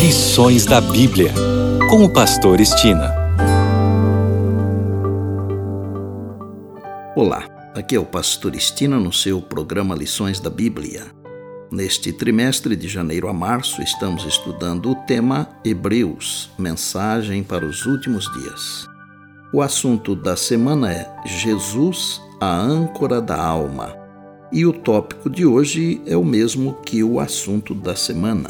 Lições da Bíblia, com o pastor Estina. Olá, aqui é o pastor Estina no seu programa Lições da Bíblia. Neste trimestre de janeiro a março estamos estudando o tema Hebreus, mensagem para os últimos dias. O assunto da semana é Jesus, a âncora da alma. E o tópico de hoje é o mesmo que o assunto da semana,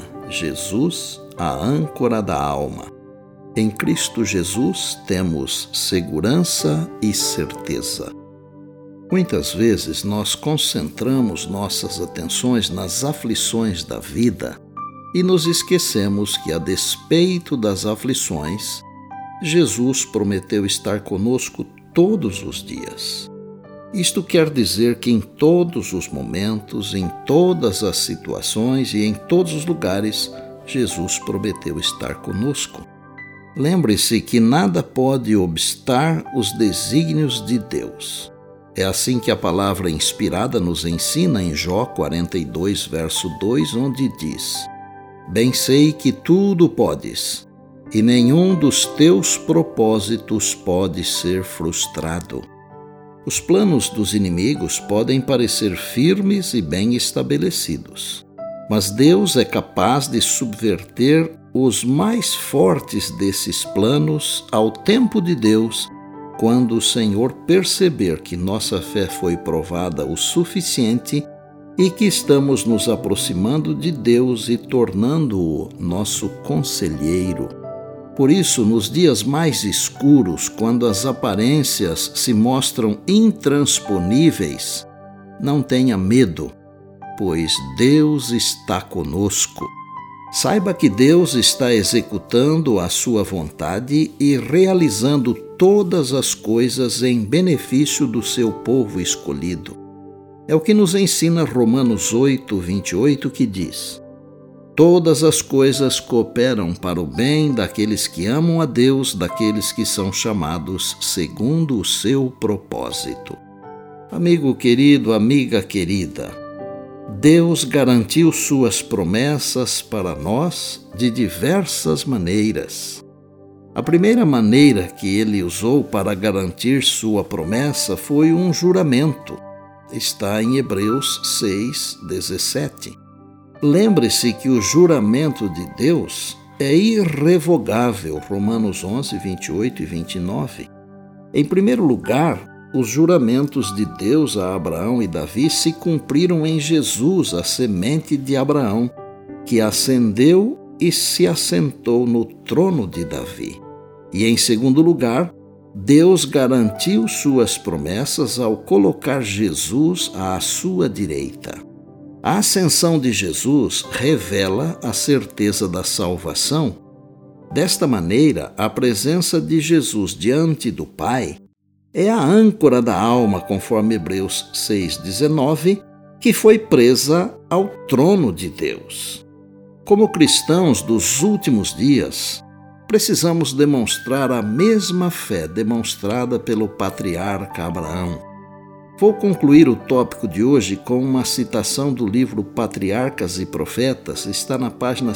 Jesus, a âncora da alma. Em Cristo Jesus temos segurança e certeza. Muitas vezes nós concentramos nossas atenções nas aflições da vida e nos esquecemos que, a despeito das aflições, Jesus prometeu estar conosco todos os dias. Isto quer dizer que em todos os momentos, em todas as situações e em todos os lugares, Jesus prometeu estar conosco. Lembre-se que nada pode obstar os desígnios de Deus. É assim que a palavra inspirada nos ensina em Jó 42, verso 2, onde diz: Bem sei que tudo podes, e nenhum dos teus propósitos pode ser frustrado. Os planos dos inimigos podem parecer firmes e bem estabelecidos, mas Deus é capaz de subverter os mais fortes desses planos ao tempo de Deus, quando o Senhor perceber que nossa fé foi provada o suficiente e que estamos nos aproximando de Deus e tornando-o nosso conselheiro. Por isso, nos dias mais escuros, quando as aparências se mostram intransponíveis, não tenha medo, pois Deus está conosco. Saiba que Deus está executando a sua vontade e realizando todas as coisas em benefício do seu povo escolhido. É o que nos ensina Romanos 8, 28, que diz: Todas as coisas cooperam para o bem daqueles que amam a Deus, daqueles que são chamados segundo o seu propósito. Amigo querido, amiga querida, Deus garantiu suas promessas para nós de diversas maneiras. A primeira maneira que ele usou para garantir sua promessa foi um juramento. Está em Hebreus 6, 17. Lembre-se que o juramento de Deus é irrevogável, Romanos 11, 28 e 29. Em primeiro lugar, os juramentos de Deus a Abraão e Davi se cumpriram em Jesus, a semente de Abraão, que ascendeu e se assentou no trono de Davi. E em segundo lugar, Deus garantiu suas promessas ao colocar Jesus à sua direita. A ascensão de Jesus revela a certeza da salvação. Desta maneira, a presença de Jesus diante do Pai é a âncora da alma, conforme Hebreus 6,19, que foi presa ao trono de Deus. Como cristãos dos últimos dias, precisamos demonstrar a mesma fé demonstrada pelo patriarca Abraão. Vou concluir o tópico de hoje com uma citação do livro Patriarcas e Profetas, está na página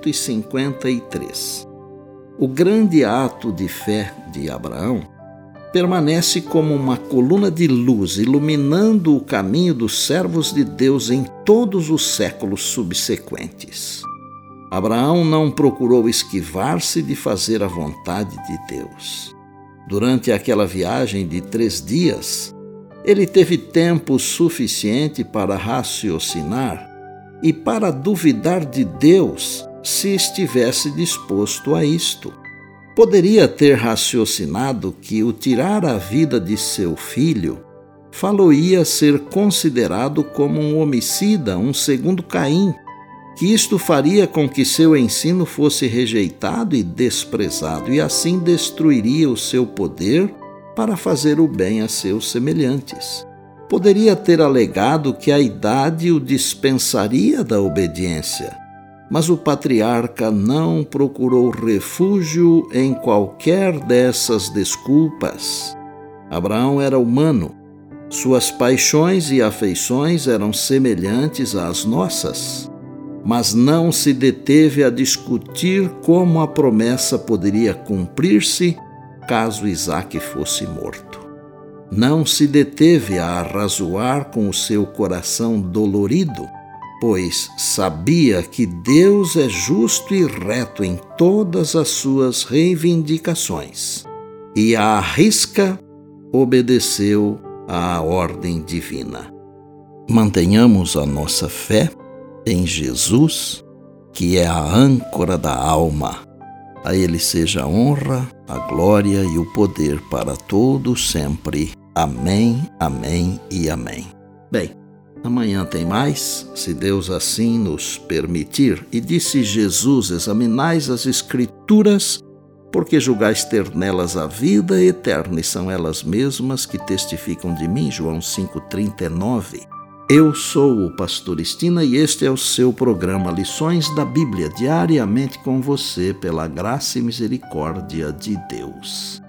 153. O grande ato de fé de Abraão permanece como uma coluna de luz iluminando o caminho dos servos de Deus em todos os séculos subsequentes. Abraão não procurou esquivar-se de fazer a vontade de Deus. Durante aquela viagem de 3 dias, ele teve tempo suficiente para raciocinar e para duvidar de Deus se estivesse disposto a isto. Poderia ter raciocinado que o tirar a vida de seu filho faloia ser considerado como um homicida, um segundo Caim, que isto faria com que seu ensino fosse rejeitado e desprezado, e assim destruiria o seu poder para fazer o bem a seus semelhantes. Poderia ter alegado que a idade o dispensaria da obediência, mas o patriarca não procurou refúgio em qualquer dessas desculpas. Abraão era humano. Suas paixões e afeições eram semelhantes às nossas. mas não se deteve a discutir como a promessa poderia cumprir-se caso Isaque fosse morto. Não se deteve a arrazoar com o seu coração dolorido, pois sabia que Deus é justo e reto em todas as suas reivindicações, e à risca obedeceu à ordem divina. Mantenhamos a nossa fé em Jesus, que é a âncora da alma. A Ele seja a honra, a glória e o poder para todos sempre. Amém, amém e amém. Bem, amanhã tem mais, se Deus assim nos permitir. E disse Jesus: examinais as Escrituras, porque julgais ter nelas a vida eterna, e são elas mesmas que testificam de mim. João 5,39. Eu sou o Pastor Estina e este é o seu programa Lições da Bíblia, diariamente com você, pela graça e misericórdia de Deus.